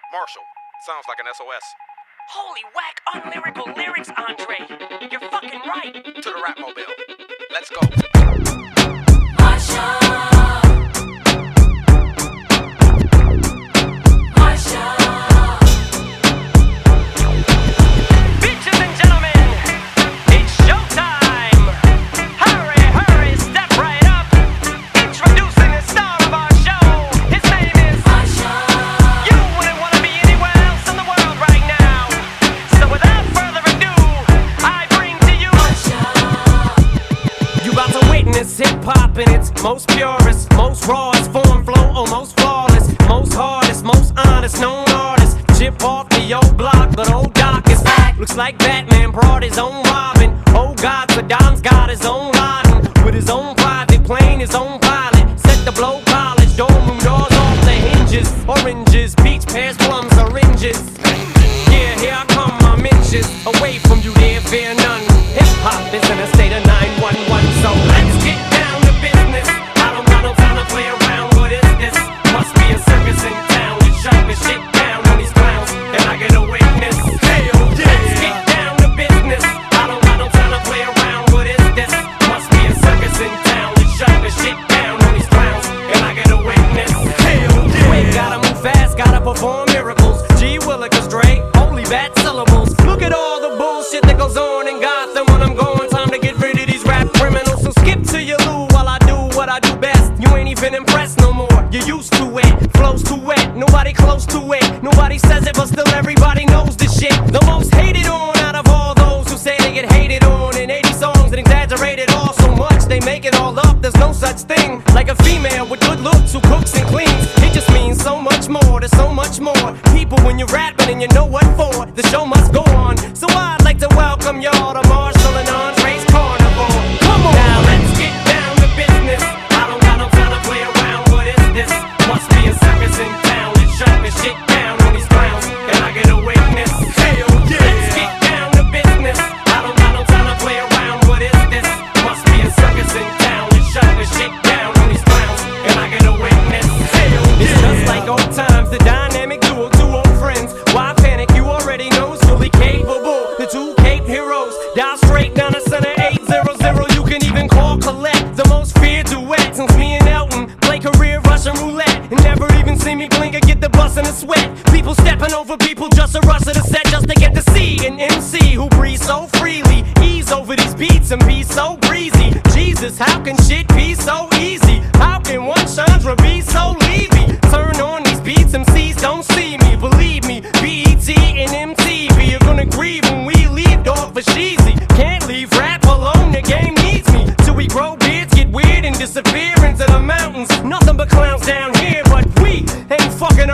Marshall, sounds like an SOS. Holy whack, unlyrical lyrics, Andre. You're fucking right. To the rap mobile. Let's go. Bitches and gentlemen, it's showtime. Hurry, hurry, step right up. Introducing the star of our show. His name is Marsha. You wouldn't want to be anywhere else in the world right now. So without further ado, I bring to you Marsha. You about to witness hip-hop in its most purest, most rawest form, flow almost flawless, most hardest, most honest known artist. Chip off the old block, but old Doc is back. Looks like Batman brought his own Robin. Oh God, Saddam's got his own Laden. With his own private plane, his own pilot. Set the blow polish, dorm room doors off the hinges. Oranges, peach, pears, plums, syringes. Yeah, here I come, my inches. Away from you there, fear none. Hip-hop is in a state of 911. So let's get down to business. I don't got no time to play around. What is this? Must be a circus in town. We shut the shit down on these clowns, and I get a witness. Hell yeah. Let's get down to business. I don't got no time to play around. What is this? Must be a circus in town. We shut the shit down on these clowns, and I get a witness. Hell yeah. Wait, gotta move fast, gotta perform miracles. G Willikers, Dre, holy bad syllables. Look at all the bullshit that goes on in Gotham when I'm going. Time to get rid of these rap criminals. So skip to your loo while I do what I do best. You ain't even impressed no more. You're used to it. Flows too wet. Nobody close to it. Nobody says it, but still everybody knows this shit. The most hated on out of all those who say they get hated on in 80 songs and exaggerated all so much they make it all up. There's no such thing like a female with good looks who cooks and cleans. It just means so much more. There's so much more people when you're rapping and you know what for. The show must go on. So I'd like to welcome y'all to Marshall and Andre's Carnival. Come on. Now let's get down to business. I don't got no time to play around. What is this? Must be a circus in town. Let's shut this shit down on these clowns, and I get a witness. Hell yeah. Let's get down to business. I don't got no time to play around. What is this? Must be a circus in town. Let's shut this shit down on these clowns, and I get a witness. Hell yeah. It's just like old times, the dynamic duo, two old friends. Why panic? You already know it's fully capable. The two Cape heroes, dial straight down the center 800. You can even call collect the most feared duet since me and Elton play career Russian roulette and never even see me blink or get the bus in a sweat. People stepping over people just to rush to the set just to get to see an MC who breathes so freely, ease over these beats and be so breezy. Jesus, how can shit be so easy? How can one Chandra be so leavy? Turn on these beats, MCs don't see me. Believe me, BET and MTV are gonna grieve when we leave, dog, for sheezy. Can't leave rap alone, the game needs me. Till we grow beards, get weird and disappear into the mountains. Nothing but clowns down here, but we ain't fucking